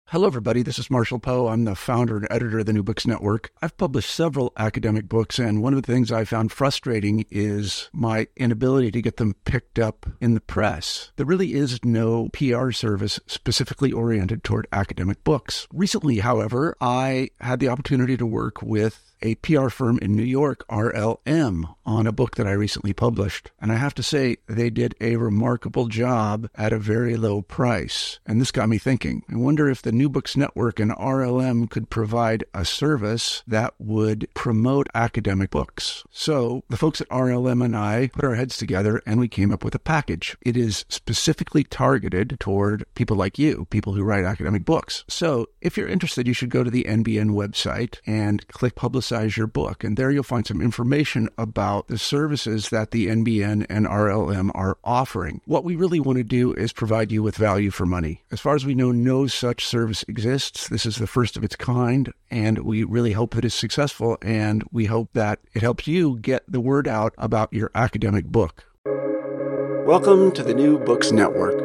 Hello, everybody. This is Marshall Poe. I'm the founder and editor of the New Books Network. I've published several academic books, and one of the things I found frustrating is my inability to get them picked up in the press. There really is no PR service specifically oriented toward academic books. Recently, however, I had the opportunity to work with a PR firm in New York, RLM, on a book that I recently published. And I have to say, they did a remarkable job at a very low price. And this got me thinking. I wonder if the New Books Network and RLM could provide a service that would promote academic books. So the folks at RLM and I put our heads together and we came up with a package. It is specifically targeted toward people like you, people who write academic books. So if you're interested, you should go to the NBN website and click Publicize Your Book. And there you'll find some information about the services that the NBN and RLM are offering. What we really want to do is provide you with value for money. As far as we know, no such service exists. This is the first of its kind, and we really hope that it's successful, and we hope that it helps you get the word out about your academic book. Welcome to the New Books Network.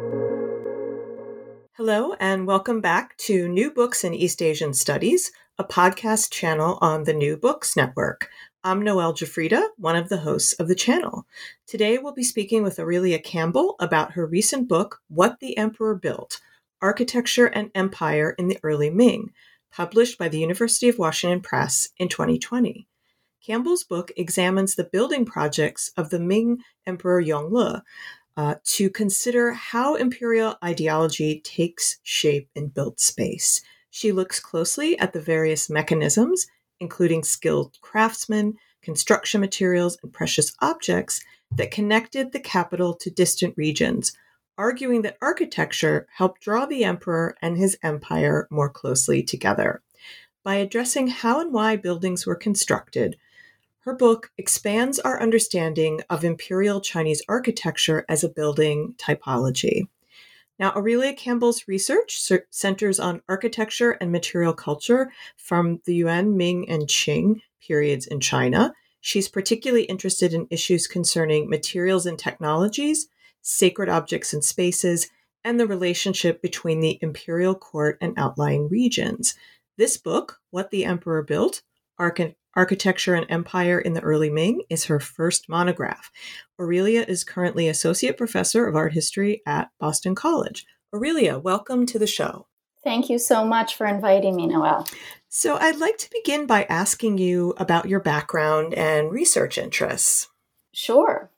Hello, and welcome back to New Books in East Asian Studies, a podcast channel on the New Books Network. I'm Noelle Jafrida, one of the hosts of the channel. Today, we'll be speaking with Aurelia Campbell about her recent book, What the Emperor Built: Architecture and Empire in the Early Ming, published by the University of Washington Press in 2020. Campbell's book examines the building projects of the Ming Emperor Yongle to consider how imperial ideology takes shape in built space. She looks closely at the various mechanisms, including skilled craftsmen, construction materials, and precious objects that connected the capital to distant regions, arguing that architecture helped draw the emperor and his empire more closely together. By addressing how and why buildings were constructed, her book expands our understanding of imperial Chinese architecture as a building typology. Now, Aurelia Campbell's research centers on architecture and material culture from the Yuan, Ming, and Qing periods in China. She's particularly interested in issues concerning materials and technologies, sacred objects and spaces, and the relationship between the imperial court and outlying regions. This book, What the Emperor Built: Architecture and Empire in the Early Ming, is her first monograph. Aurelia is currently Associate Professor of Art History at Boston College. Aurelia, welcome to the show. Thank you so much for inviting me, Noelle. So I'd like to begin by asking you about your background and research interests. Sure.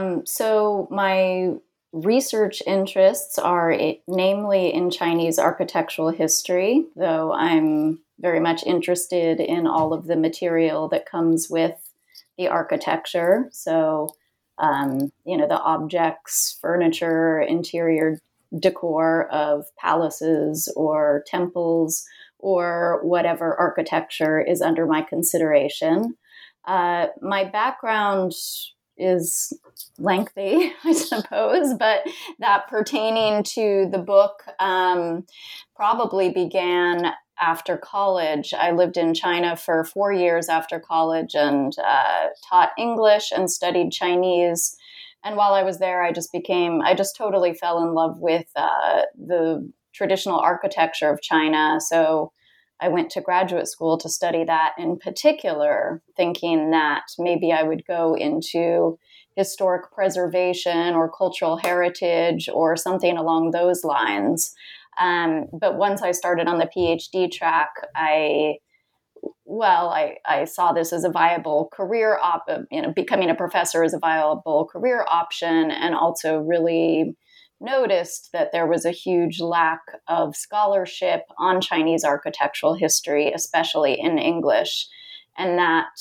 So my research interests are namely in Chinese architectural history, though I'm very much interested in all of the material that comes with the architecture. So, the objects, furniture, interior decor of palaces or temples or whatever architecture is under my consideration. My background is lengthy, I suppose, but that pertaining to the book probably began after college. I lived in China for 4 years after college and taught English and studied Chinese. And while I was there, I just totally fell in love with the traditional architecture of China. So I went to graduate school to study that in particular, thinking that maybe I would go into historic preservation or cultural heritage or something along those lines. But once I started on the PhD track, I saw this as a viable career becoming a professor is a viable career option, and also really noticed that there was a huge lack of scholarship on Chinese architectural history, especially in English, and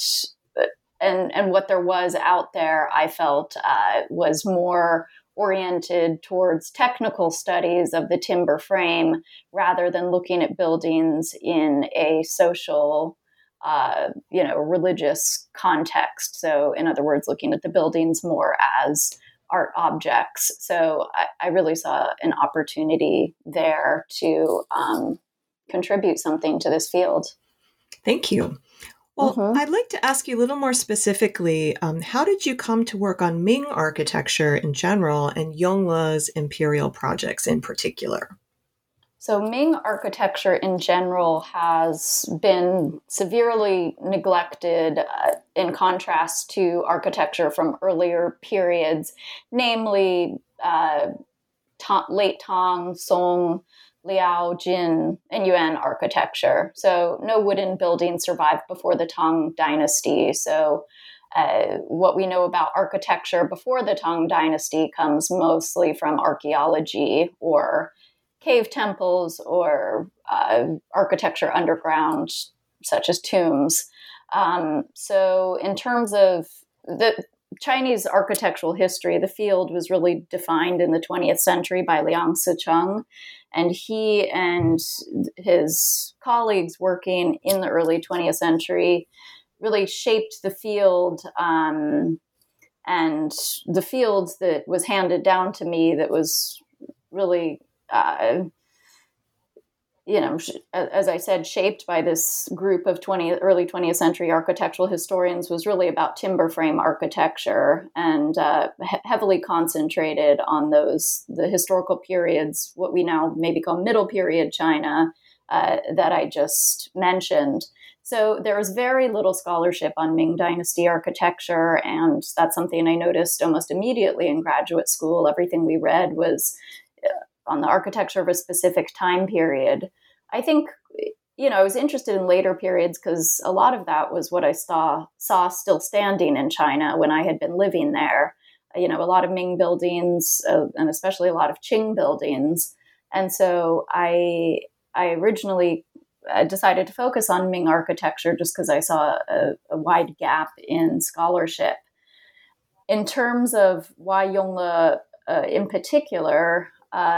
what there was out there, I felt was more oriented towards technical studies of the timber frame rather than looking at buildings in a social, religious context. So in other words, looking at the buildings more as art objects. So I really saw an opportunity there to contribute something to this field. Thank you. Well, I'd like to ask you a little more specifically, how did you come to work on Ming architecture in general and Yongle's imperial projects in particular? So Ming architecture in general has been severely neglected in contrast to architecture from earlier periods, namely late Tang, Song, Liao, Jin, and Yuan architecture. So no wooden buildings survived before the Tang dynasty. So what we know about architecture before the Tang dynasty comes mostly from archaeology or cave temples or architecture underground, such as tombs. So in terms of the Chinese architectural history, the field was really defined in the 20th century by Liang Sicheng, and he and his colleagues working in the early 20th century really shaped the field, and the field that was handed down to me that was really as I said, shaped by this group of early 20th century architectural historians was really about timber frame architecture and heavily concentrated on the historical periods, what we now maybe call middle period China, that I just mentioned. So there was very little scholarship on Ming Dynasty architecture, and that's something I noticed almost immediately in graduate school. Everything we read was on the architecture of a specific time period. I think, I was interested in later periods because a lot of that was what I saw still standing in China when I had been living there. A lot of Ming buildings, and especially a lot of Qing buildings. And so I originally decided to focus on Ming architecture just because I saw a wide gap in scholarship. In terms of why Yongle in particular,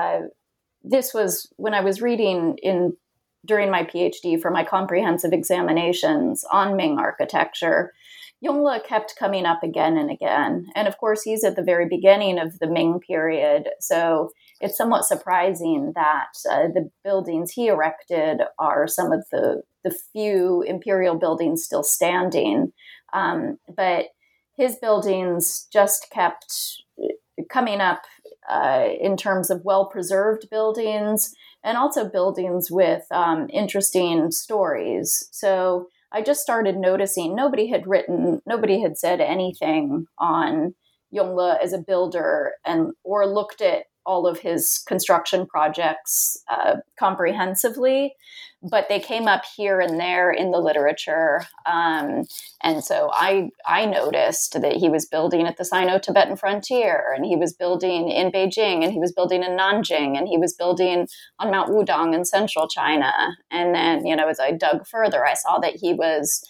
this was when I was reading during my PhD for my comprehensive examinations on Ming architecture. Yongle kept coming up again and again. And of course, he's at the very beginning of the Ming period. So it's somewhat surprising that the buildings he erected are some of the few imperial buildings still standing. But his buildings just kept coming up in terms of well-preserved buildings and also buildings with interesting stories. So I just started noticing nobody had said anything on Yongle as a builder or looked at all of his construction projects comprehensively, but they came up here and there in the literature. And so I noticed that he was building at the Sino-Tibetan frontier, and he was building in Beijing, and he was building in Nanjing, and he was building on Mount Wudang in central China. And then, as I dug further, I saw that he was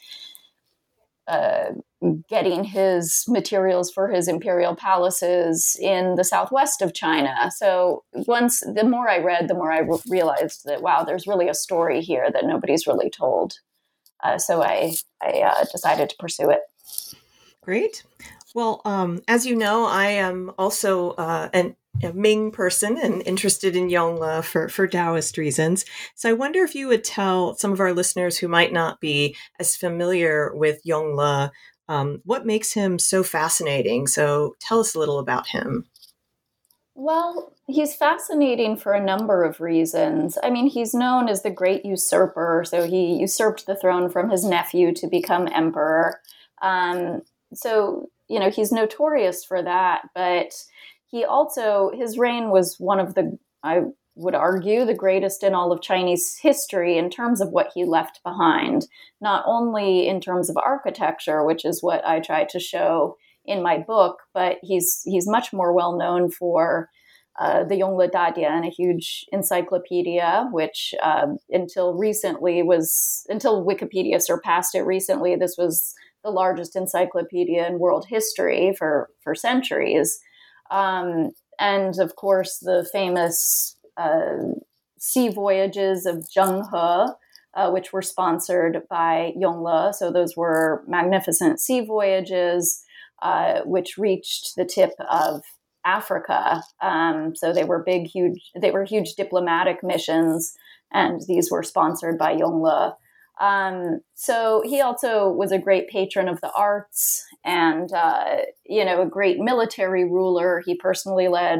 getting his materials for his imperial palaces in the southwest of China. So the more I read, the more I realized that, wow, there's really a story here that nobody's really told. So I decided to pursue it. Great. Well, as you know, I am also a Ming person and interested in Yongle for Taoist reasons. So I wonder if you would tell some of our listeners who might not be as familiar with Yongle what makes him so fascinating. So tell us a little about him. Well, he's fascinating for a number of reasons. I mean, he's known as the great usurper. So he usurped the throne from his nephew to become emperor. So, he's notorious for that, but his reign was one of I would argue, the greatest in all of Chinese history in terms of what he left behind, not only in terms of architecture, which is what I try to show in my book, but he's much more well known for the Yongle Dadian, a huge encyclopedia, which until Wikipedia surpassed it recently, this was the largest encyclopedia in world history for centuries. And of course, the famous sea voyages of Zheng He, which were sponsored by Yongle. So those were magnificent sea voyages, which reached the tip of Africa. So they were huge diplomatic missions, and these were sponsored by Yongle. So he also was a great patron of the arts and, a great military ruler. He personally led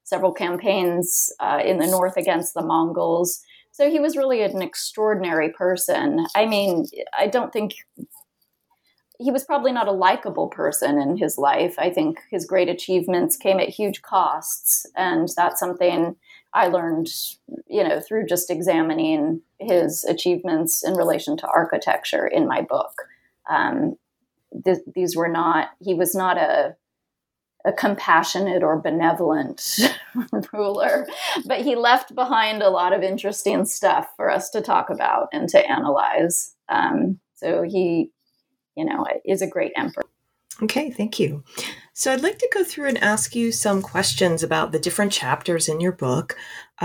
several campaigns in the north against the Mongols. So he was really an extraordinary person. I mean, I don't think he was probably not a likable person in his life. I think his great achievements came at huge costs. And that's something I learned, through just examining his achievements in relation to architecture in my book. He was not a compassionate or benevolent ruler, but he left behind a lot of interesting stuff for us to talk about and to analyze. So he, is a great emperor. Okay, thank you. So I'd like to go through and ask you some questions about the different chapters in your book.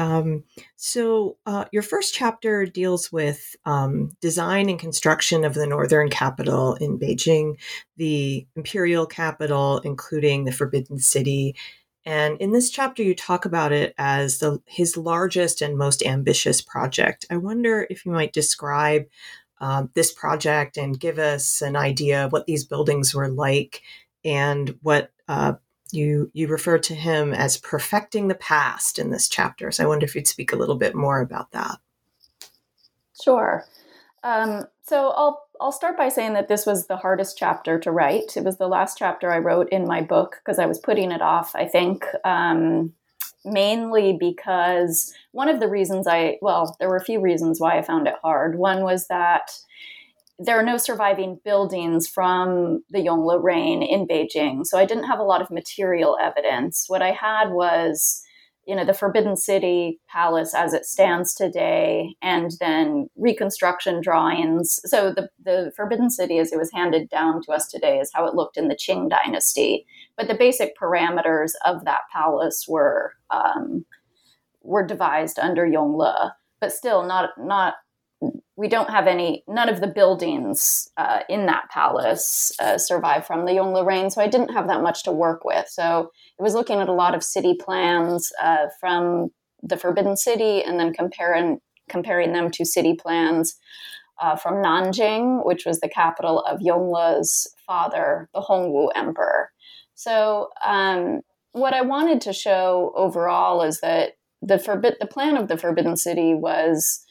Your first chapter deals with design and construction of the northern capital in Beijing, the imperial capital, including the Forbidden City. And in this chapter, you talk about it as his largest and most ambitious project. I wonder if you might describe this project and give us an idea of what these buildings were like and what you refer to him as perfecting the past in this chapter. So I wonder if you'd speak a little bit more about that. Sure. So I'll start by saying that this was the hardest chapter to write. It was the last chapter I wrote in my book because I was putting it off, I think, mainly because one of the reasons there were a few reasons why I found it hard. One was that there are no surviving buildings from the Yongle reign in Beijing. So I didn't have a lot of material evidence. What I had was, the Forbidden City palace as it stands today, and then reconstruction drawings. So the Forbidden City as it was handed down to us today is how it looked in the Qing dynasty. But the basic parameters of that palace were devised under Yongle, but still not. We don't have none of the buildings in that palace survive from the Yongle reign, so I didn't have that much to work with. So I was looking at a lot of city plans from the Forbidden City, and then comparing them to city plans from Nanjing, which was the capital of Yongle's father, the Hongwu Emperor. So what I wanted to show overall is that the plan of the Forbidden City was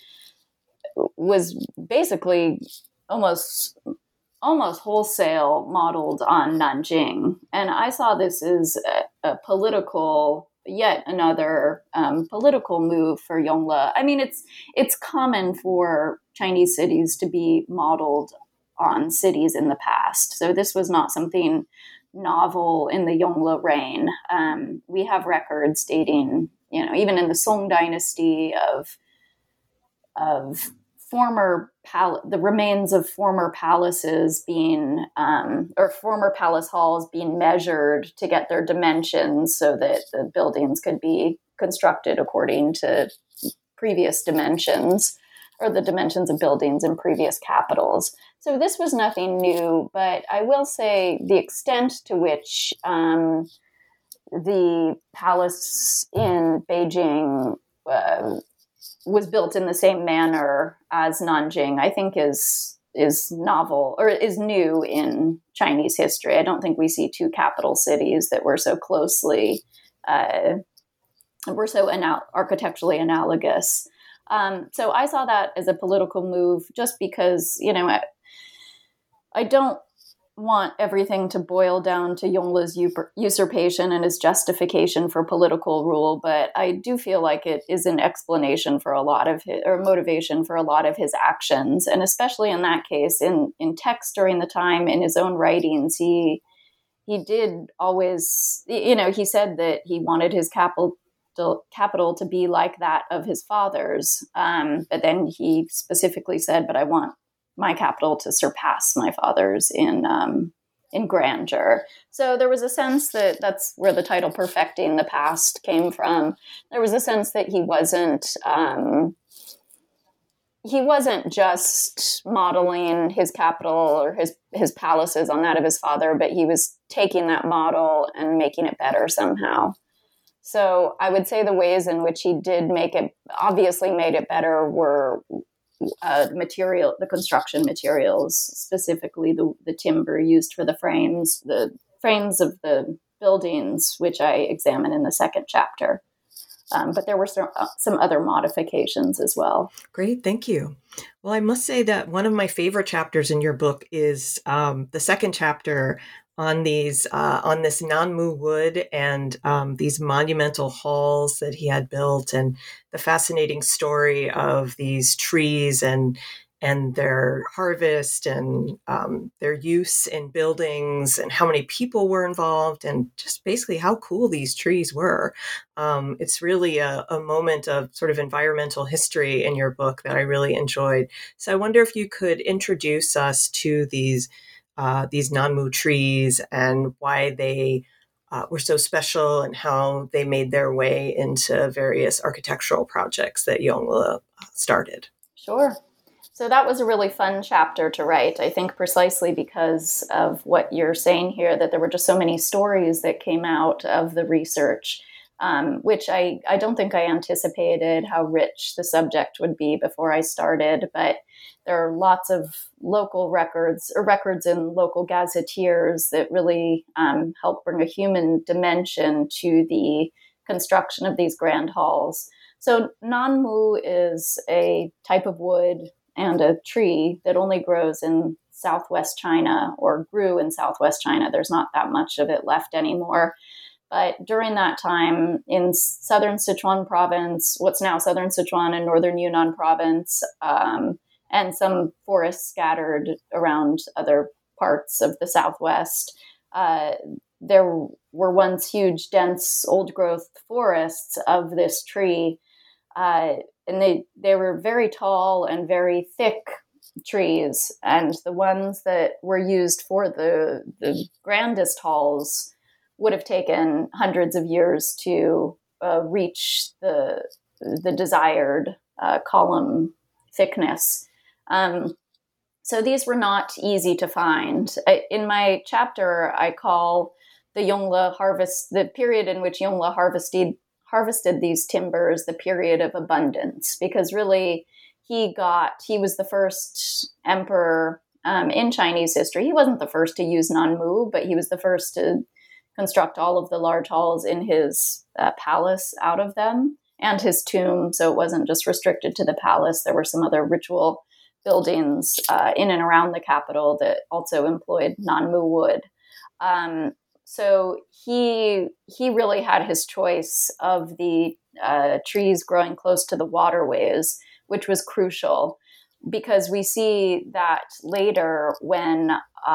basically almost wholesale modeled on Nanjing. And I saw this as a yet another political move for Yongle. I mean, it's common for Chinese cities to be modeled on cities in the past. So this was not something novel in the Yongle reign. We have records dating, even in the Song dynasty of the remains of former palaces being, or former palace halls being measured to get their dimensions so that the buildings could be constructed according to previous dimensions, or the dimensions of buildings in previous capitals. So this was nothing new, but I will say the extent to which the palace in Beijing was built in the same manner as Nanjing, I think is novel, or is new in Chinese history. I don't think we see two capital cities that were so closely, architecturally analogous. So I saw that as a political move just because, I don't want everything to boil down to Yongle's usurpation and his justification for political rule, but I do feel like it is an explanation for a lot of motivation for a lot of his actions. And especially in that case, in text during the time, in his own writings, he did always, he said that he wanted his capital to be like that of his father's. But then he specifically said, but I want my capital to surpass my father's in grandeur. So there was a sense that that's where the title "Perfecting the Past" came from. There was a sense that he wasn't just modeling his capital or his palaces on that of his father, but he was taking that model and making it better somehow. So I would say the ways in which he did made it better were the construction materials, specifically the timber used for the frames of the buildings, which I examine in the second chapter. But there were some other modifications as well. Great, thank you. Well, I must say that one of my favorite chapters in your book is the second chapter on these on this Nanmu wood and these monumental halls that he had built, and the fascinating story of these trees and their harvest and their use in buildings and how many people were involved and just basically how cool these trees were. It's really a moment of sort of environmental history in your book that I really enjoyed. So I wonder if you could introduce us to these Nanmu trees and why they were so special and how they made their way into various architectural projects that Yongle started. Sure. So that was a really fun chapter to write, I think precisely because of what you're saying here, that there were just so many stories that came out of the research, which I don't think I anticipated how rich the subject would be before I started. But there are lots of local records or records in local gazetteers that really help bring a human dimension to the construction of these grand halls. So Nanmu is a type of wood and a tree that only grows in southwest China, or grew in southwest China. There's not that much of it left anymore. But during that time, in southern Sichuan province, what's now southern Sichuan and northern Yunnan province, and some forests scattered around other parts of the southwest, there were once huge, dense, old-growth forests of this tree. And they were very tall and very thick trees. And the ones that were used for the grandest halls would have taken hundreds of years to reach the desired column thickness. So these were not easy to find. In my chapter, I call the Yongle harvest, the period in which Yongle harvested these timbers, the period of abundance, because really he was the first emperor in Chinese history. He wasn't the first to use Nanmu, but he was the first to construct all of the large halls in his palace out of them, and his tomb. So it wasn't just restricted to the palace. There were some other ritual buildings in and around the capital that also employed Nanmu wood. So he really had his choice of the trees growing close to the waterways, which was crucial, because we see that later when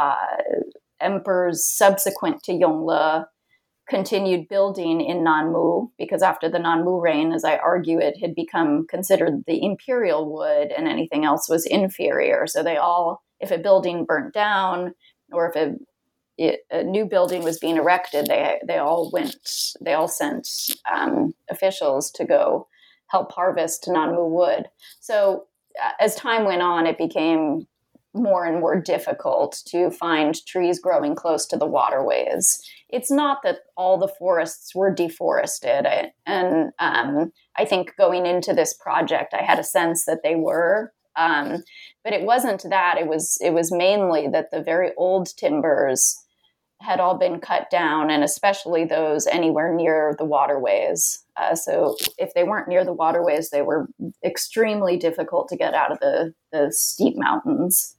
emperors subsequent to Yongle continued building in Nanmu, because after the Nanmu reign, as I argue, it had become considered the imperial wood and anything else was inferior. So they all, if a building burnt down or if a new building was being erected, they all sent officials to go help harvest Nanmu wood. So as time went on, it became more and more difficult to find trees growing close to the waterways. It's not that all the forests were deforested. I think going into this project, I had a sense that they were, but it wasn't that. It was mainly that the very old timbers had all been cut down, and especially those anywhere near the waterways. So if they weren't near the waterways, they were extremely difficult to get out of the steep mountains.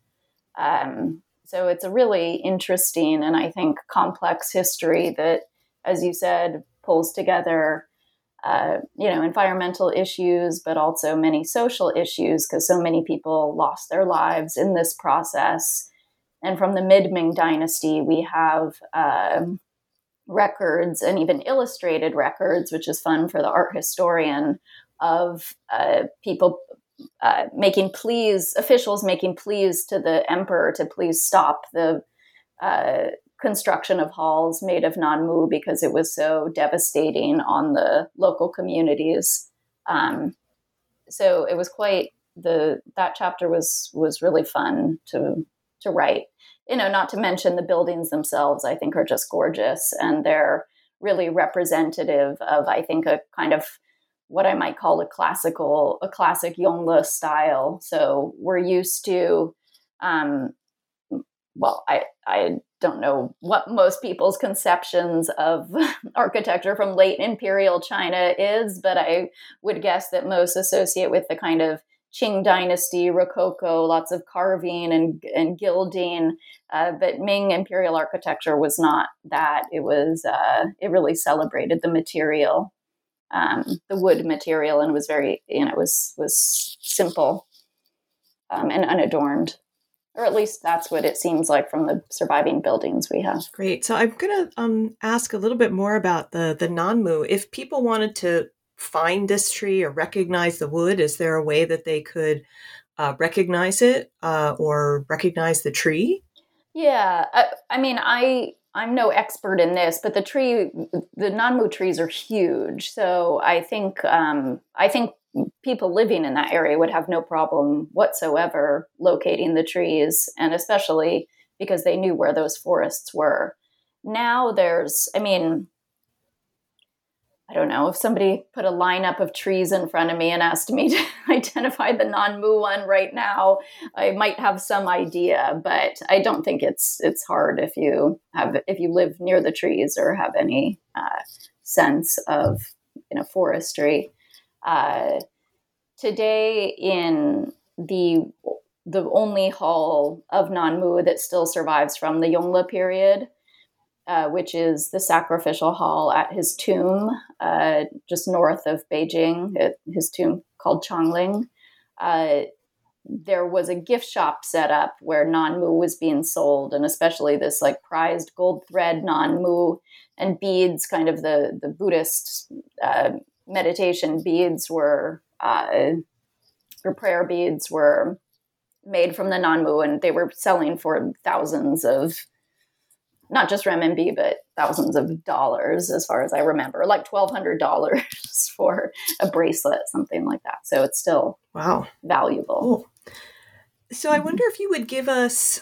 So it's a really interesting and I think complex history that, as you said, pulls together, environmental issues, but also many social issues, because so many people lost their lives in this process. And from the Mid-Ming dynasty, we have records and even illustrated records, which is fun for the art historian, of people making pleas, officials making pleas to the emperor to please stop the construction of halls made of Nanmu because it was so devastating on the local communities. So it was that chapter was really fun to write. Not to mention the buildings themselves, I think, are just gorgeous, and they're really representative of, I think, a kind of what I might call a classic Yongle style. So we're used to, I don't don't know what most people's conceptions of architecture from late imperial China is, but I would guess that most associate with the kind of Qing dynasty, Rococo, lots of carving and gilding. But Ming imperial architecture was not that. It was it really celebrated the material, the wood material, and was very was simple and unadorned. Or at least that's what it seems like from the surviving buildings we have. Great. So I'm going to ask a little bit more about the Nanmu. If people wanted to find this tree or recognize the wood, is there a way that they could recognize it or recognize the tree? Yeah. I mean, I'm no expert in this, but the Nanmu trees are huge. So I think people living in that area would have no problem whatsoever locating the trees, and especially because they knew where those forests were. Now I don't know, if somebody put a lineup of trees in front of me and asked me to identify the Nanmu one right now, I might have some idea, but I don't think it's hard if you live near the trees or have any sense of forestry. Today, in the only hall of Nanmu that still survives from the Yongle period, which is the sacrificial hall at his tomb, just north of Beijing, at his tomb called Changling. There was a gift shop set up where Nanmu was being sold, and especially this like prized gold thread Nanmu and beads, kind of the Buddhist meditation beads or prayer beads were made from the Nanmu, and they were selling for thousands of, not just renminbi, but thousands of dollars, as far as I remember, like $1,200 for a bracelet, something like that. So it's still valuable. Cool. So I wonder if you would give us,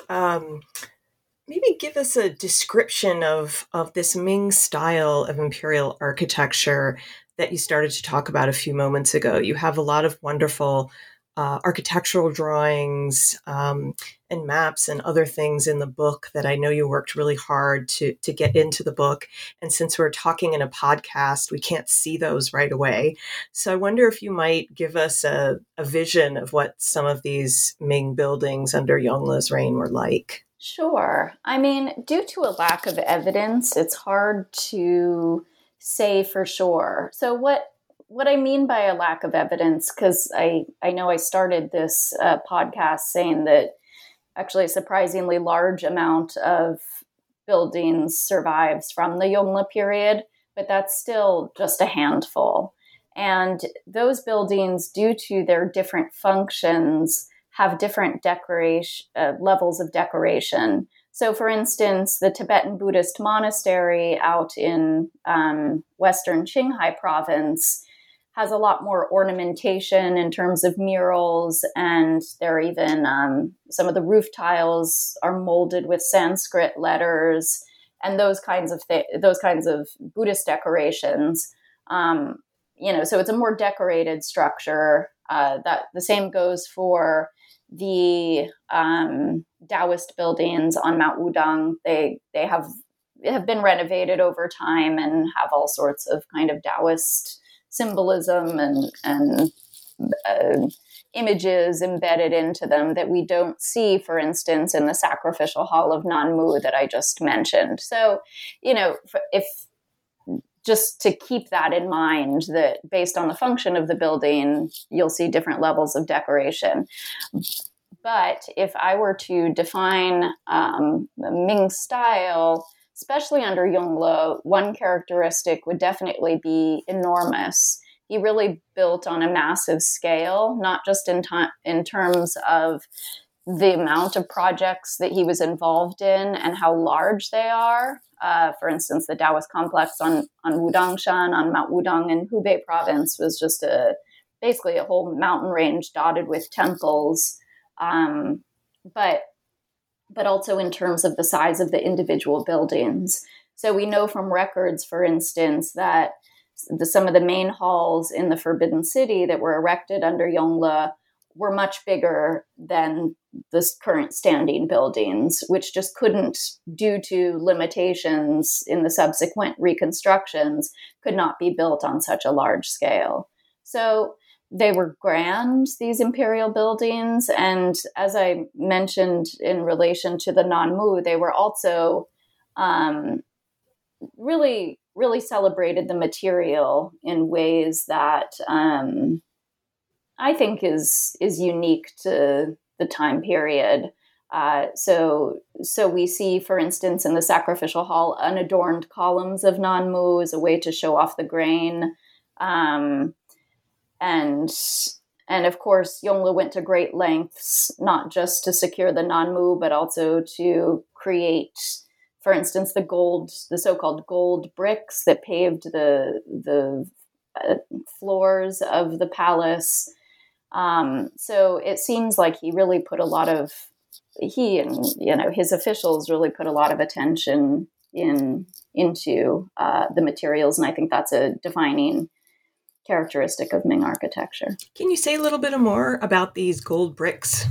maybe give us a description of this Ming style of imperial architecture that you started to talk about a few moments ago. You have a lot of wonderful architectural drawings and maps and other things in the book that I know you worked really hard to get into the book. And since we're talking in a podcast, we can't see those right away. So I wonder if you might give us a vision of what some of these Ming buildings under Yongle's reign were like. Sure. I mean, due to a lack of evidence, it's hard to say for sure. So what I mean by a lack of evidence, because I know I started this podcast saying that actually a surprisingly large amount of buildings survives from the Yongle period, but that's still just a handful. And those buildings, due to their different functions, have different levels of decoration. So, for instance, the Tibetan Buddhist monastery out in western Qinghai province has a lot more ornamentation in terms of murals, and there are even some of the roof tiles are molded with Sanskrit letters and those kinds of Buddhist decorations. So it's a more decorated structure. That the same goes for the Taoist buildings on Mount Wudang. They have been renovated over time and have all sorts of kind of Taoist symbolism and images embedded into them that we don't see, for instance, in the sacrificial hall of Nanmu that I just mentioned. So, if just to keep that in mind, that based on the function of the building, you'll see different levels of decoration. But if I were to define the Ming style, especially under Yongle, one characteristic would definitely be enormous. He really built on a massive scale, not just in terms of the amount of projects that he was involved in and how large they are. For instance, the Taoist complex on Wudangshan, on Mount Wudang in Hubei province, was just basically a whole mountain range dotted with temples. But also in terms of the size of the individual buildings. So we know from records, for instance, that some of the main halls in the Forbidden City that were erected under Yongle were much bigger than the current standing buildings, which just couldn't, due to limitations in the subsequent reconstructions, could not be built on such a large scale. So they were grand, these imperial buildings. And as I mentioned in relation to the Nanmu, they were also really, really celebrated the material in ways that I think is unique to the time period. So we see, for instance, in the sacrificial hall, unadorned columns of Nanmu as a way to show off the grain. And of course, Yongle went to great lengths, not just to secure the Nanmu, but also to create, for instance, the so-called gold bricks that paved the floors of the palace. So it seems like he and his officials really put a lot of attention into the materials, and I think that's a defining characteristic of Ming architecture. Can you say a little bit more about these gold bricks?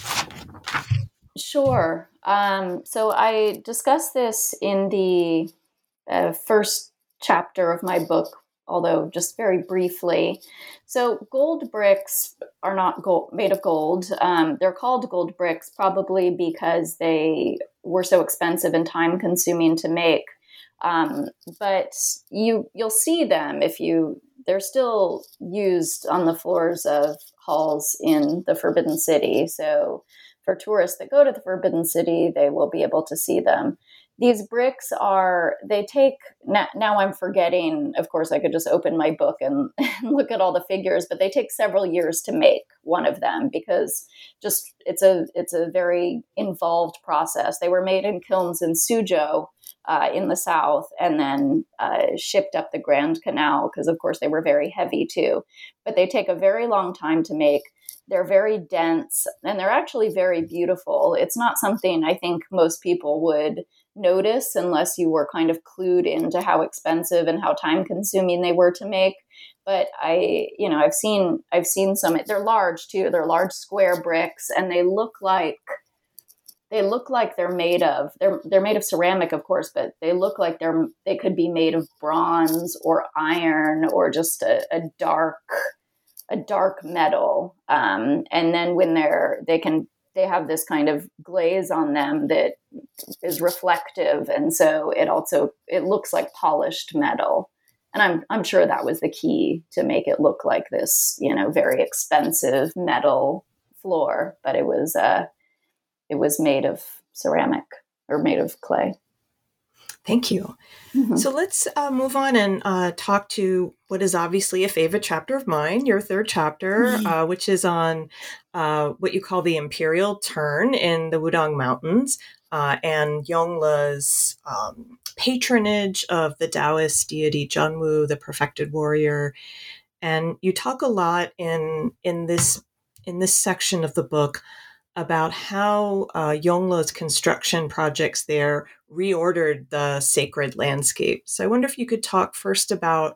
Sure. So I discussed this in the first chapter of my book, although just very briefly. So gold bricks are not made of gold. They're called gold bricks probably because they were so expensive and time-consuming to make. But you'll see them they're still used on the floors of halls in the Forbidden City. So for tourists that go to the Forbidden City, they will be able to see them. These bricks now I'm forgetting, of course, I could just open my book and look at all the figures, but they take several years to make one of them because it's a very involved process. They were made in kilns in Suzhou in the south and then shipped up the Grand Canal because, of course, they were very heavy too. But they take a very long time to make. They're very dense and they're actually very beautiful. It's not something I think most people would notice unless you were kind of clued into how expensive and how time consuming they were to make. But I've seen some, they're large too. They're large square bricks and they look like they're made of ceramic, of course, but they look like they could be made of bronze or iron or just a dark metal. And then when they have this kind of glaze on them that is reflective. And so it looks like polished metal. And I'm sure that was the key to make it look like this, very expensive metal floor, but it was made of ceramic or made of clay. Thank you. Mm-hmm. So let's move on and talk to what is obviously a favorite chapter of mine, your third chapter, which is on what you call the imperial turn in the Wudang Mountains and Yongle's patronage of the Taoist deity Zhenwu, the perfected warrior. And you talk a lot in this section of the book about how Yongle's construction projects there reordered the sacred landscape. So I wonder if you could talk first about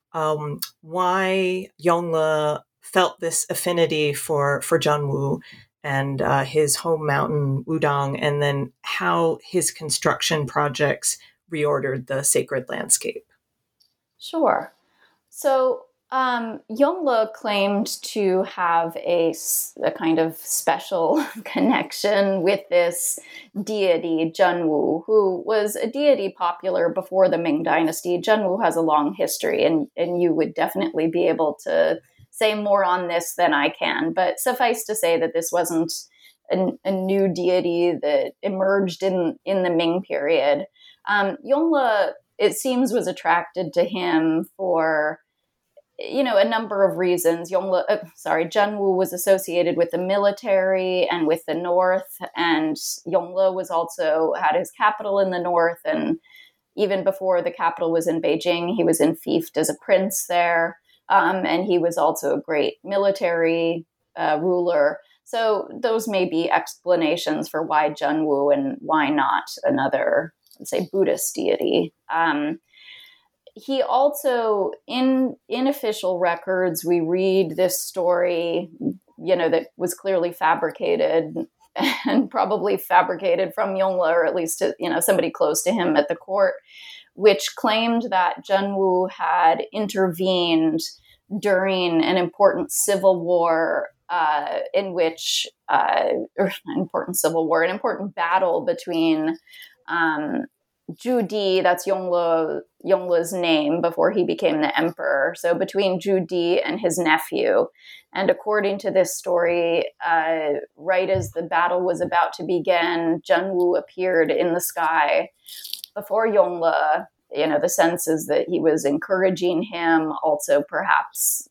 why Yongle felt this affinity for Zhenwu and his home mountain Wudang, and then how his construction projects reordered the sacred landscape. Sure. So Yongle claimed to have a kind of special connection with this deity, Zhenwu, who was a deity popular before the Ming Dynasty. Zhenwu has a long history, and you would definitely be able to say more on this than I can. But suffice to say that this wasn't a new deity that emerged in the Ming period. Yongle, it seems, was attracted to him for a number of reasons. Zhenwu was associated with the military and with the north, and Yongle was also had his capital in the north. And even before the capital was in Beijing, he was enfeoffed as a prince there. And he was also a great military ruler. So those may be explanations for why Zhenwu and why not another, let's say, Buddhist deity. He also, in official records, we read this story that was clearly fabricated, and probably fabricated from Yongle, or at least somebody close to him at the court, which claimed that Zhenwu had intervened during an important civil war, an important battle between Zhu Di, that's Yongle's name before he became the emperor. So between Zhu Di and his nephew. And according to this story, right as the battle was about to begin, Zhenwu appeared in the sky before Yongle. The sense is that he was encouraging him, also perhaps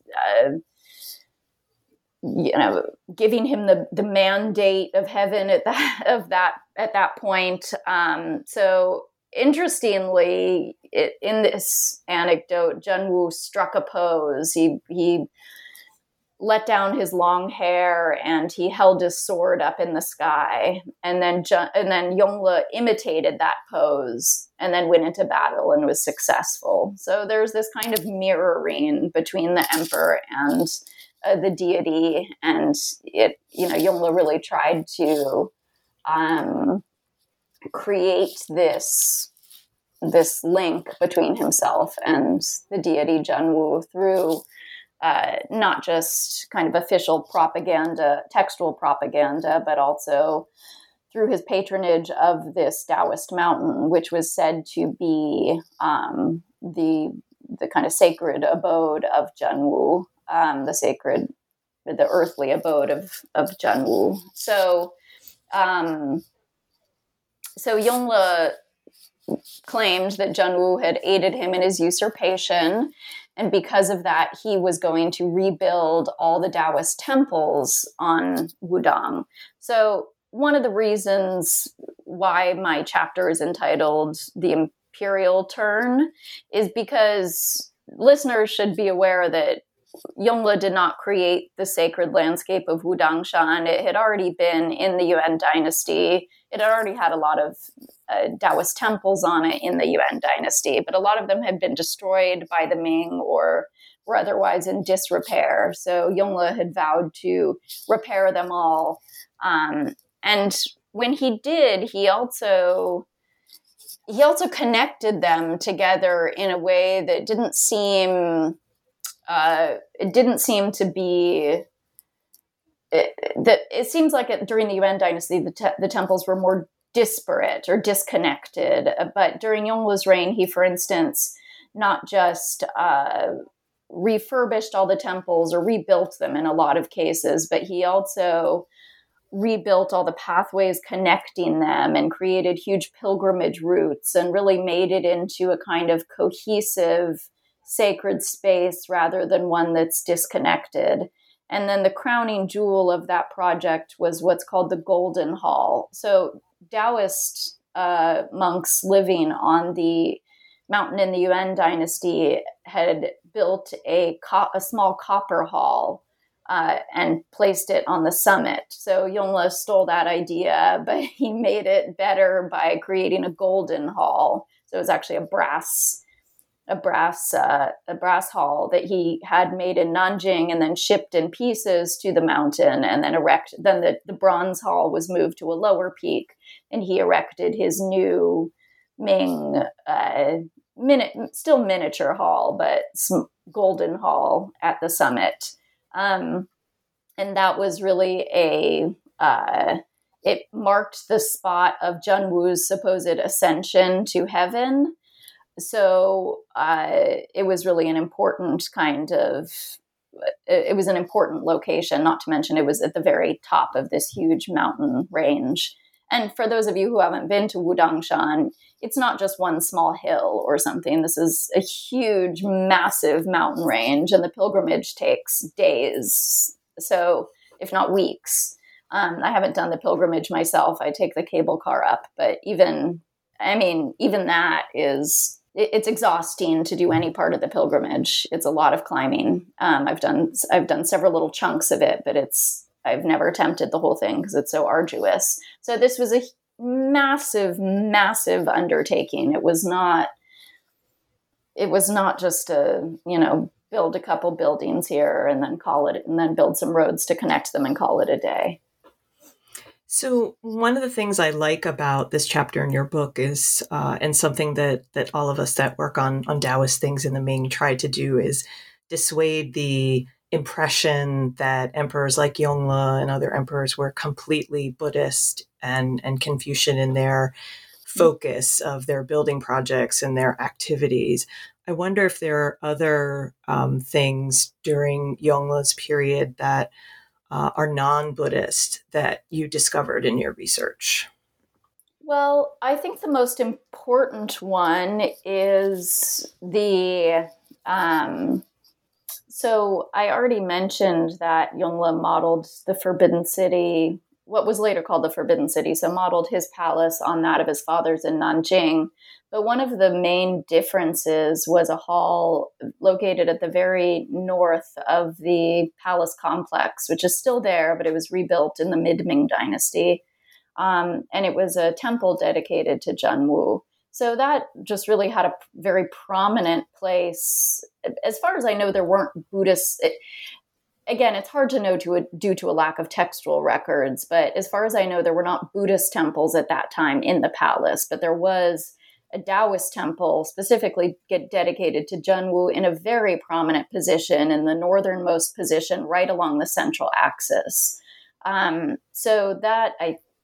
giving him the mandate of heaven at that point. So interestingly, in this anecdote, Zhenwu struck a pose. He let down his long hair and he held his sword up in the sky. And then Yongle imitated that pose and then went into battle and was successful. So there's this kind of mirroring between the emperor and the deity, and Yongle really tried to create this link between himself and the deity Zhenwu through not just kind of official propaganda, textual propaganda, but also through his patronage of this Taoist mountain, which was said to be the kind of sacred abode of Zhenwu, the earthly abode of Zhenwu. So Yongle claimed that Zhenwu had aided him in his usurpation, and because of that, he was going to rebuild all the Taoist temples on Wudang. So one of the reasons why my chapter is entitled The Imperial Turn is because listeners should be aware that Yongle did not create the sacred landscape of Wudangshan. It had already been in the Yuan dynasty. It had already had a lot of Taoist temples on it in the Yuan dynasty, but a lot of them had been destroyed by the Ming or were otherwise in disrepair. So Yongle had vowed to repair them all. And when he did, he also connected them together in a way that didn't seem to be. It seems like during the Yuan dynasty, the temples were more disparate or disconnected. But during Yongle's reign, he, for instance, not just refurbished all the temples or rebuilt them in a lot of cases, but he also rebuilt all the pathways connecting them and created huge pilgrimage routes and really made it into a kind of cohesive sacred space rather than one that's disconnected. And then the crowning jewel of that project was what's called the Golden Hall. So Taoist monks living on the mountain in the Yuan dynasty had built a small copper hall and placed it on the summit. So Yongle stole that idea, but he made it better by creating a golden hall. So it was actually a brass hall that he had made in Nanjing and then shipped in pieces to the mountain and then the bronze hall was moved to a lower peak and he erected his new Ming, still miniature hall, but golden hall at the summit. And that was really it marked the spot of Zhenwu's supposed ascension to heaven. So it was really an important it was an important location, not to mention it was at the very top of this huge mountain range. And for those of you who haven't been to Wudangshan, it's not just one small hill or something. This is a huge, massive mountain range, and the pilgrimage takes days, so if not weeks. I haven't done the pilgrimage myself. I take the cable car up, but even that it's exhausting to do any part of the pilgrimage. It's a lot of climbing. I've done several little chunks of it, but I've never attempted the whole thing because it's so arduous. So this was a massive, massive undertaking. It was not just a, build a couple buildings here and then call it, and then build some roads to connect them and call it a day. So one of the things I like about this chapter in your book is, and something that all of us that work on Taoist things in the Ming try to do, is dissuade the impression that emperors like Yongle and other emperors were completely Buddhist and Confucian in their focus of their building projects and their activities. I wonder if there are other things during Yongle's period that are non-Buddhist that you discovered in your research. Well, I think the most important one is the so I already mentioned that Yongle modeled the Forbidden City, what was later called the Forbidden City, so modeled his palace on that of his father's in Nanjing. But one of the main differences was a hall located at the very north of the palace complex, which is still there, but it was rebuilt in the mid-Ming dynasty. And it was a temple dedicated to Zhenwu. So that just really had a very prominent place. As far as I know, there weren't Buddhists. Again, it's hard to know due to a lack of textual records, but as far as I know, there were not Buddhist temples at that time in the palace, but there was a Taoist temple specifically dedicated to Zhenwu in a very prominent position, in the northernmost position, right along the central axis. So that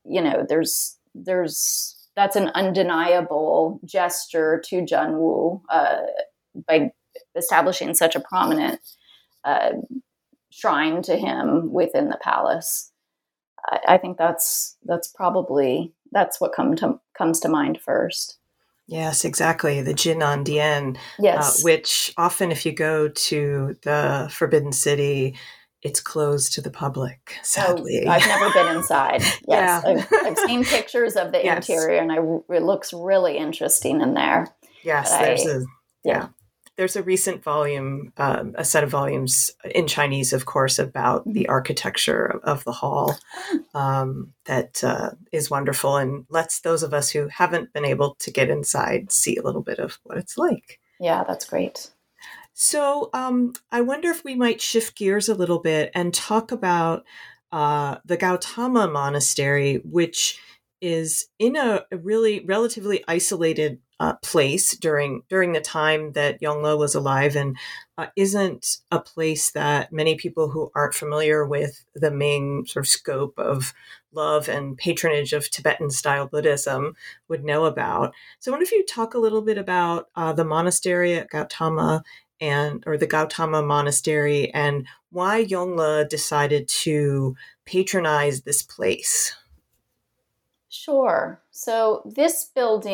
that's an undeniable gesture to Zhenwu by establishing such a prominent shrine to him within the palace. I think that's what comes to mind first. Yes, exactly. The Jinan Dian, yes. Which often, if you go to the Forbidden City, it's closed to the public, sadly. Oh, I've never been inside. Yes, Yeah. I've seen pictures of the Yes. interior, and it looks really interesting in there. Yes, there's a recent volume, a set of volumes in Chinese, of course, about the architecture of the hall that is wonderful and lets those of us who haven't been able to get inside see a little bit of what it's like. Yeah, that's great. So I wonder if we might shift gears a little bit and talk about the Gautama Monastery, which is in a really relatively isolated place during the time that Yongle was alive, and isn't a place that many people who aren't familiar with the Ming sort of scope of love and patronage of Tibetan-style Buddhism would know about. So I wonder if you talk a little bit about the monastery at Gautama or the Gautama Monastery, and why Yongle decided to patronize this place. Sure. So this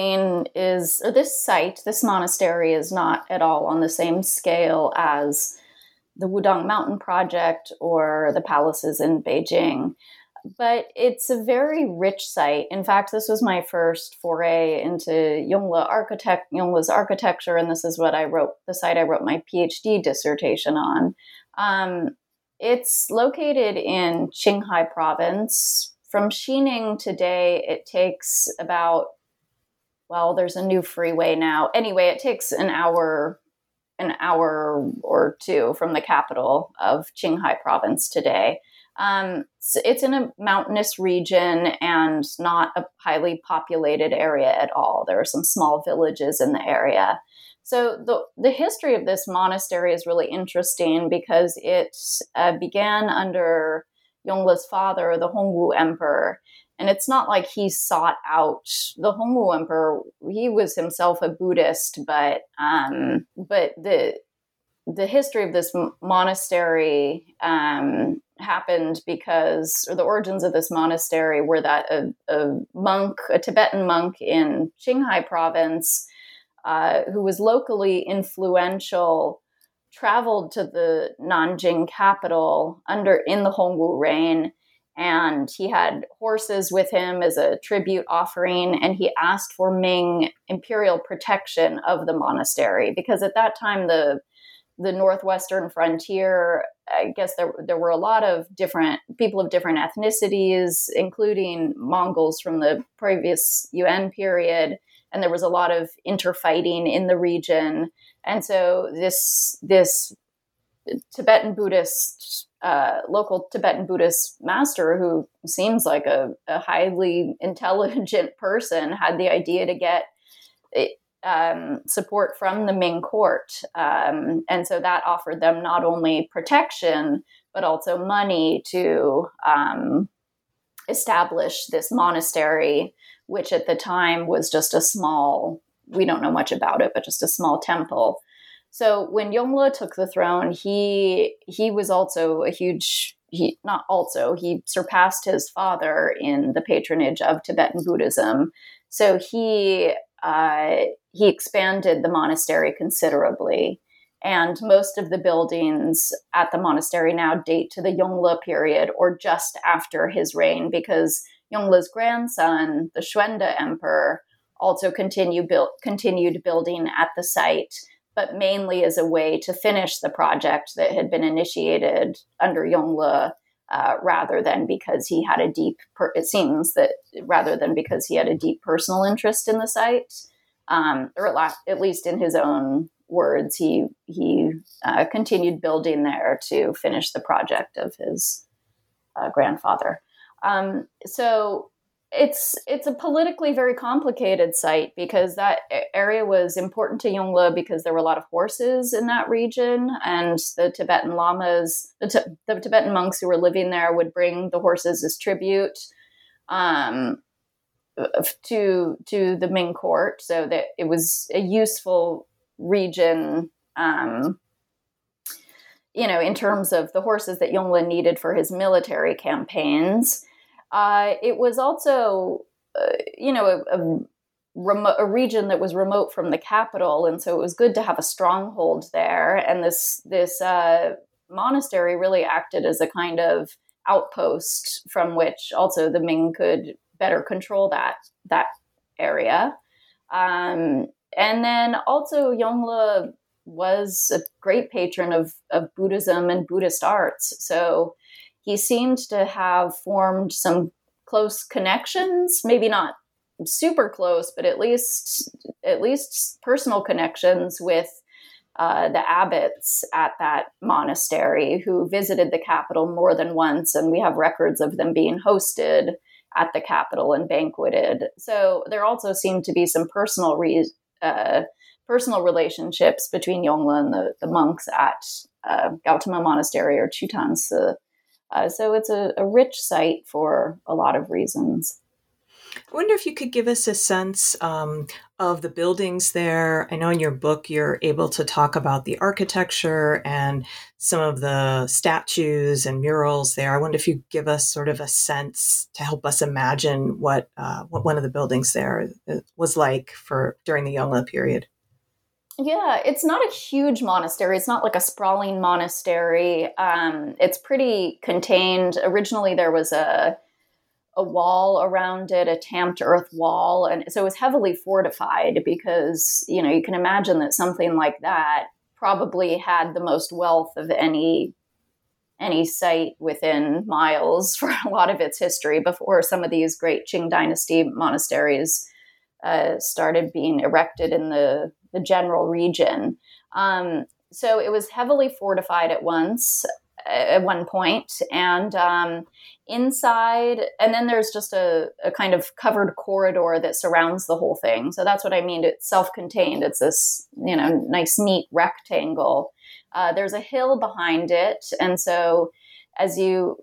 this monastery is not at all on the same scale as the Wudang Mountain Project or the palaces in Beijing. But it's a very rich site. In fact, this was my first foray into Yongle's architecture, and this is the site I wrote my PhD dissertation on. It's located in Qinghai Province. From Xining today, it takes there's a new freeway now. Anyway, it takes an hour or two from the capital of Qinghai Province today. So it's in a mountainous region and not a highly populated area at all. There are some small villages in the area. So the history of this monastery is really interesting because it began under Yongle's father, the Hongwu Emperor. And it's not like he sought out the Hongwu Emperor. He was himself a Buddhist, but the history of this monastery happened because, or the origins of this monastery were that a Tibetan monk in Qinghai Province, who was locally influential, traveled to the Nanjing capital in the Hongwu reign, and he had horses with him as a tribute offering, and he asked for Ming imperial protection of the monastery because at that time the northwestern frontier, I guess there were a lot of different people of different ethnicities, including Mongols from the previous Yuan period, and there was a lot of interfighting in the region. And so this Tibetan Buddhist, local Tibetan Buddhist master who seems like a highly intelligent person had the idea to get support from the Ming court. And so that offered them not only protection, but also money to establish this monastery, which at the time was just a small, we don't know much about it, but just a small temple. So when Yongle took the throne, he was also he surpassed his father in the patronage of Tibetan Buddhism. So he expanded the monastery considerably. And most of the buildings at the monastery now date to the Yongle period or just after his reign, because Yongle's grandson, the Xuande Emperor, also continued building at the site, but mainly as a way to finish the project that had been initiated under Yongle, rather than because he had a deep personal interest in the site, or at least in his own words, he continued building there to finish the project of his grandfather. So it's a politically very complicated site, because that area was important to Yongle because there were a lot of horses in that region, and the Tibetan lamas, the Tibetan monks who were living there would bring the horses as tribute to the Ming court, so that it was a useful region, in terms of the horses that Yongle needed for his military campaigns. It was also, a region that was remote from the capital, and so it was good to have a stronghold there. And this monastery really acted as a kind of outpost from which also the Ming could better control that area. And then also Yongle was a great patron of Buddhism and Buddhist arts. So he seemed to have formed some close connections, maybe not super close, but at least personal connections with the abbots at that monastery, who visited the capital more than once. And we have records of them being hosted at the capital and banqueted. So there also seemed to be some personal relationships between Yongle and the monks at Gautama Monastery or Chutansi. So it's a rich site for a lot of reasons. I wonder if you could give us a sense of the buildings there. I know in your book you're able to talk about the architecture and some of the statues and murals there. I wonder if you give us sort of a sense to help us imagine what one of the buildings there was like during the Yongle period. Yeah, it's not a huge monastery. It's not like a sprawling monastery. It's pretty contained. Originally, there was a wall around it, a tamped earth wall. And so it was heavily fortified because, you can imagine that something like that probably had the most wealth of any site within miles for a lot of its history before some of these great Qing dynasty monasteries started being erected in the general region. So it was heavily fortified at one point, and inside, and then there's just a kind of covered corridor that surrounds the whole thing. So that's what I mean. It's self-contained. It's this, nice, neat rectangle. There's a hill behind it. And so as you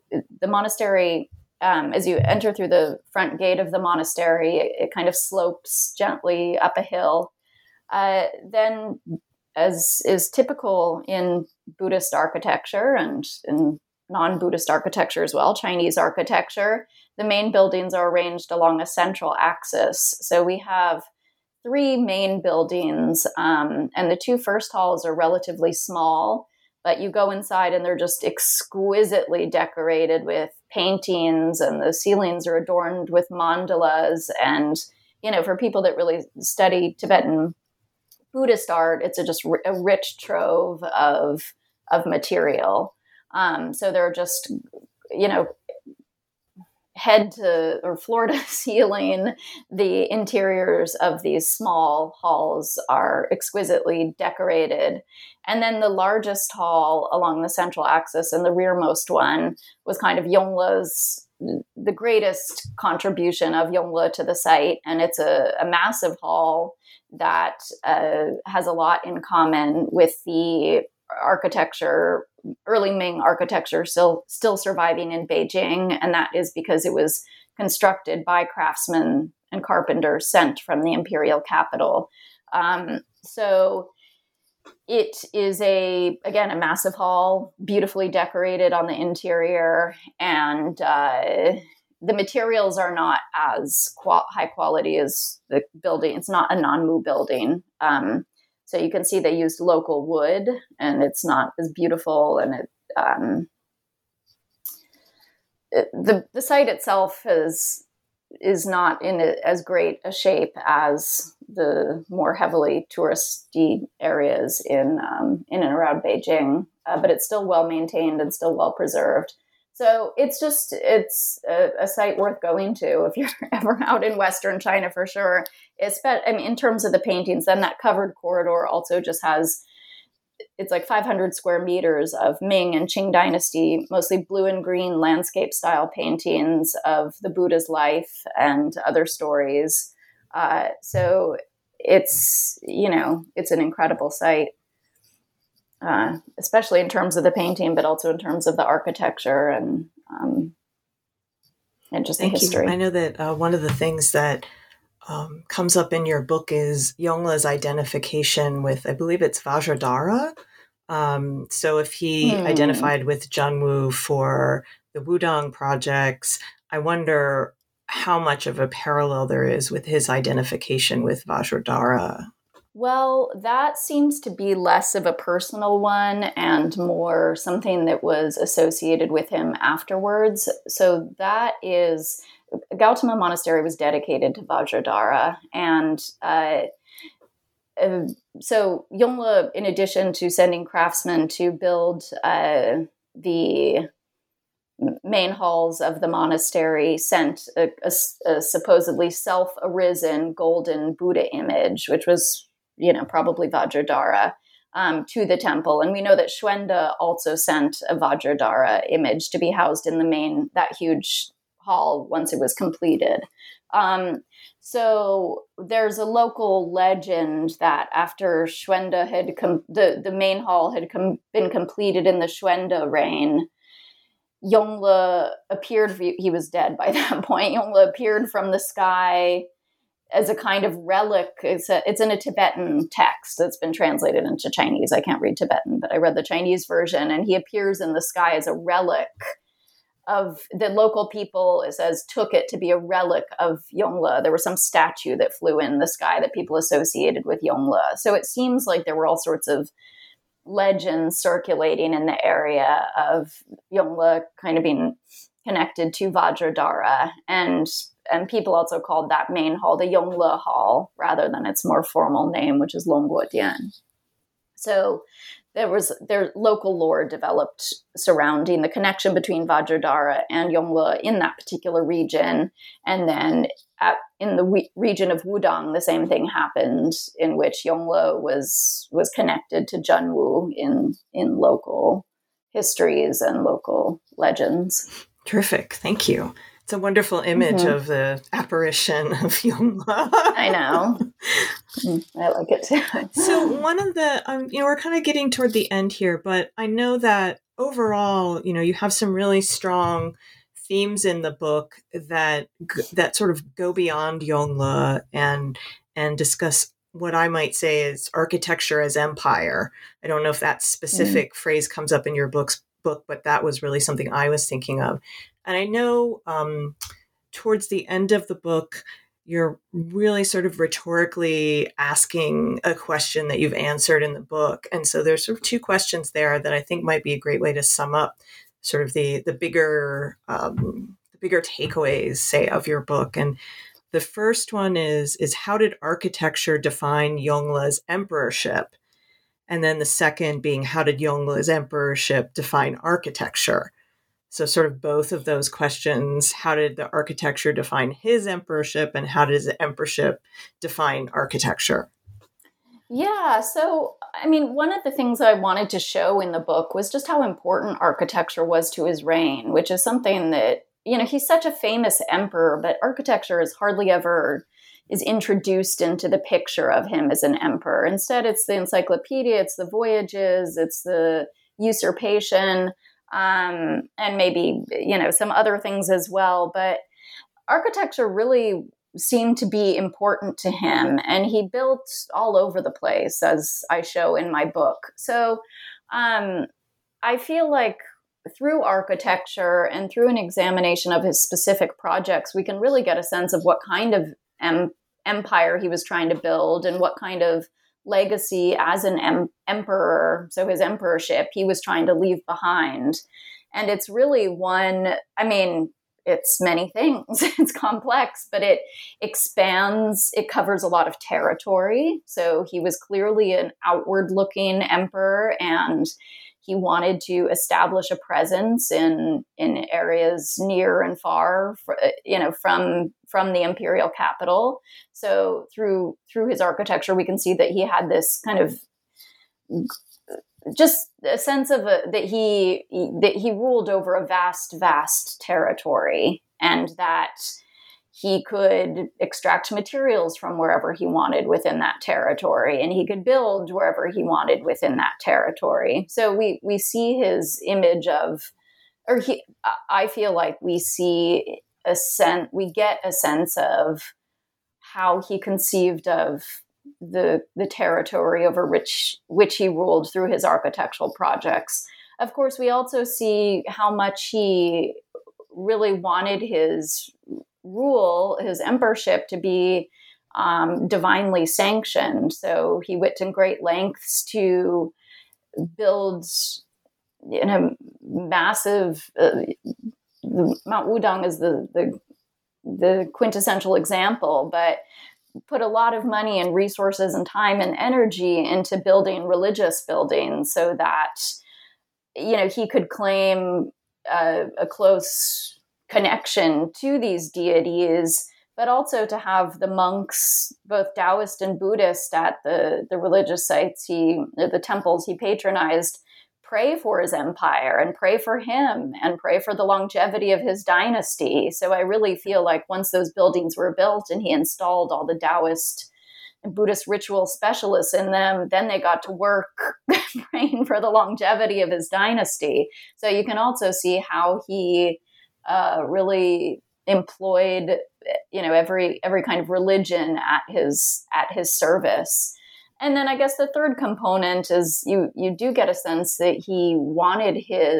enter through the front gate of the monastery, it kind of slopes gently up a hill. Then, as is typical in Buddhist architecture and in non-Buddhist architecture as well, Chinese architecture, the main buildings are arranged along a central axis. So we have 3 main buildings, and the 2 first halls are relatively small, but you go inside and they're just exquisitely decorated with paintings, and the ceilings are adorned with mandalas. And, for people that really study Tibetan Buddhist art, it's just a rich trove of material. So there are just, head to or floor to ceiling, the interiors of these small halls are exquisitely decorated. And then the largest hall along the central axis and the rearmost one was kind of the greatest contribution of Yongle to the site. And it's a massive hall that has a lot in common with the architecture, early Ming architecture still surviving in Beijing. And that is because it was constructed by craftsmen and carpenters sent from the imperial capital. So it is a massive hall, beautifully decorated on the interior, and the materials are not as high quality as the building. It's not a Nanmu building. So you can see they used local wood, and it's not as beautiful. And the site itself is not in as great a shape as the more heavily touristy areas in and around Beijing, but it's still well maintained and still well preserved. So it's a site worth going to if you're ever out in Western China, for sure. In terms of the paintings, then that covered corridor also just has, it's like 500 square meters of Ming and Qing dynasty, mostly blue and green landscape style paintings of the Buddha's life and other stories. So it's an incredible site. Especially in terms of the painting, but also in terms of the architecture and just the history. I know that one of the things that comes up in your book is Yongle's identification with, I believe it's Vajradhara. So if he identified with Junwu for the Wudang projects, I wonder how much of a parallel there is with his identification with Vajradhara. Well, that seems to be less of a personal one and more something that was associated with him afterwards. So that is, Gautama Monastery was dedicated to Vajradhara. And so Yongle, in addition to sending craftsmen to build the main halls of the monastery, sent a supposedly self-arisen golden Buddha image, which was probably Vajradhara, to the temple. And we know that Xuande also sent a Vajradhara image to be housed in that huge hall once it was completed. So there's a local legend that after Xuande had the main hall had been completed in the Xuande reign, Yongle appeared, he was dead by that point, Yongle appeared from the sky as a kind of relic. It's in a Tibetan text that's been translated into Chinese. I can't read Tibetan, but I read the Chinese version, and he appears in the sky as a relic of the local people. It says took it to be a relic of Yongle. There was some statue that flew in the sky that people associated with Yongle. So it seems like there were all sorts of legends circulating in the area of Yongle kind of being connected to Vajradhara, and people also called that main hall the Yongle Hall rather than its more formal name, which is Longguodian. So their local lore developed surrounding the connection between Vajradhara and Yongle in that particular region. And then in the region of Wudang, the same thing happened, in which Yongle was connected to Junwu in local histories and local legends. Terrific. Thank you. It's a wonderful image of the apparition of Yongle. I know. I like it too. So one of the, we're kind of getting toward the end here, but I know that overall, you have some really strong themes in the book that sort of go beyond Yongle and discuss what I might say is architecture as empire. I don't know if that specific phrase comes up in your book, but that was really something I was thinking of. And I know towards the end of the book, you're really sort of rhetorically asking a question that you've answered in the book. And so there's sort of two questions there that I think might be a great way to sum up sort of the bigger takeaways, say, of your book. And the first one is how did architecture define Yongle's emperorship? And then the second being, how did Yongle's emperorship define architecture? So sort of both of those questions, how did the architecture define his emperorship, and how does the emperorship define architecture? Yeah, so I mean, one of the things I wanted to show in the book was just how important architecture was to his reign, which is something that, he's such a famous emperor, but architecture is hardly ever is introduced into the picture of him as an emperor. Instead, it's the encyclopedia, it's the voyages, it's the usurpation, and maybe, some other things as well. But architecture really seemed to be important to him, and he built all over the place, as I show in my book. So I feel like through architecture and through an examination of his specific projects, we can really get a sense of what kind of empire he was trying to build and what kind of legacy as an emperor, so his emperorship, he was trying to leave behind. And it's really it's many things. It's complex, but it expands. It covers a lot of territory. So he was clearly an outward-looking emperor, and he wanted to establish a presence in areas near and far, from the imperial capital. So through his architecture, we can see that he had this kind of just a sense of that he ruled over a vast territory, and that he could extract materials from wherever he wanted within that territory, and he could build wherever he wanted within that territory. So we see his image of, I feel like we get a sense of how he conceived of the territory over which he ruled through his architectural projects. Of course, we also see how much he really wanted his rule, his emperorship, to be divinely sanctioned. So he went to great lengths to build massive. Mount Wudang is the quintessential example, but put a lot of money and resources and time and energy into building religious buildings so that, he could claim a close connection to these deities, but also to have the monks, both Taoist and Buddhist, at the religious sites the temples he patronized, pray for his empire and pray for him and pray for the longevity of his dynasty. So I really feel like once those buildings were built and he installed all the Taoist and Buddhist ritual specialists in them, then they got to work praying for the longevity of his dynasty. So you can also see how he really employed, every kind of religion at his service. And then I guess the third component is you do get a sense that he wanted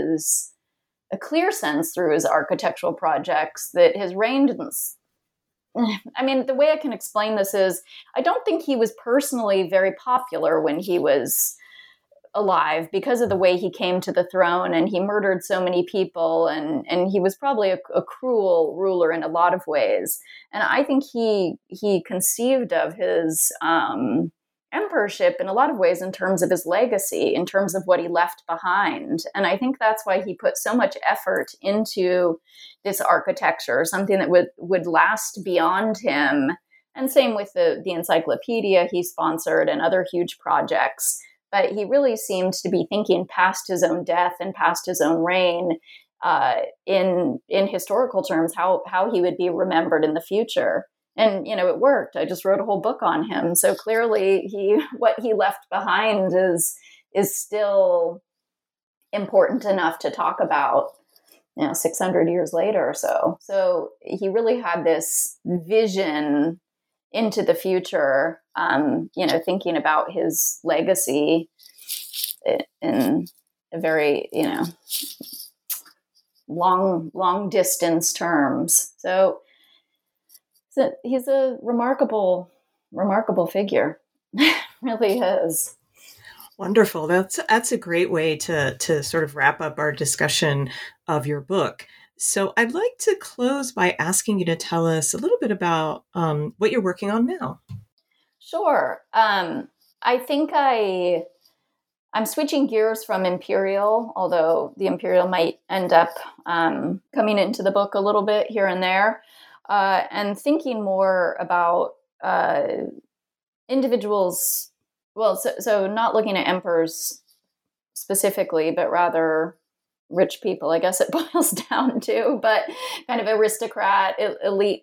a clear sense through his architectural projects that his reign didn't. I mean, the way I can explain this is I don't think he was personally very popular when he was alive because of the way he came to the throne, and he murdered so many people, and he was probably a cruel ruler in a lot of ways. And I think he conceived of his emperorship in a lot of ways in terms of his legacy, in terms of what he left behind. And I think that's why he put so much effort into this architecture, something that would last beyond him. And same with the encyclopedia he sponsored and other huge projects. But he really seemed to be thinking past his own death and past his own reign, in historical terms, how he would be remembered in the future. And, it worked. I just wrote a whole book on him. So clearly what he left behind is still important enough to talk about, 600 years later or so. So he really had this vision into the future, thinking about his legacy in a very, long distance terms. So he's a remarkable figure. Really is. Wonderful. That's a great way to sort of wrap up our discussion of your book. So I'd like to close by asking you to tell us a little bit about what you're working on now. Sure. I think I I'm switching gears from imperial, although the imperial might end up coming into the book a little bit here and there, and thinking more about individuals. Well, so not looking at emperors specifically, but rather rich people, I guess it boils down to, but kind of aristocrat, elite,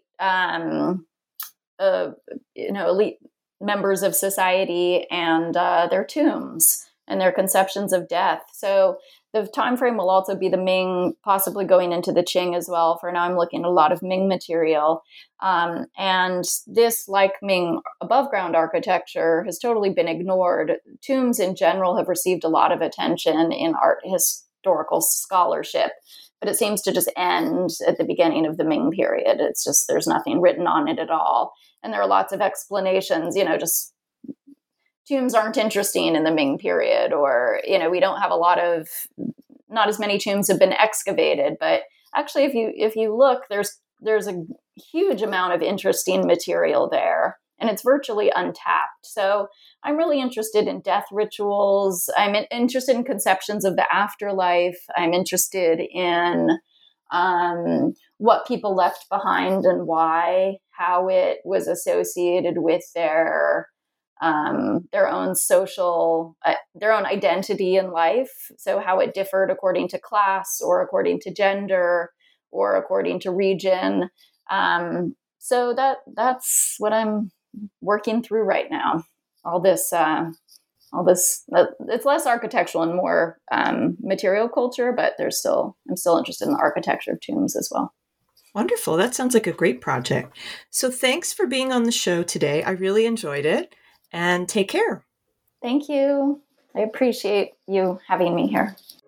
elite members of society, and their tombs and their conceptions of death. So the time frame will also be the Ming, possibly going into the Qing as well. For now, I'm looking at a lot of Ming material. And this, like Ming above ground architecture, has totally been ignored. Tombs in general have received a lot of attention in art historical scholarship, but it seems to just end at the beginning of the Ming period. It's just, there's nothing written on it at all. And there are lots of explanations, just tombs aren't interesting in the Ming period, or, we don't have not as many tombs have been excavated. But actually, if you look, there's a huge amount of interesting material there, and it's virtually untapped. So I'm really interested in death rituals. I'm interested in conceptions of the afterlife. I'm interested in what people left behind and why, how it was associated with their own social, their own identity in life. So how it differed according to class, or according to gender, or according to region. So that's what I'm working through right now. All this, it's less architectural and more material culture, but I'm still interested in the architecture of tombs as well. Wonderful. That sounds like a great project. So thanks for being on the show today. I really enjoyed it, and take care. Thank you. I appreciate you having me here.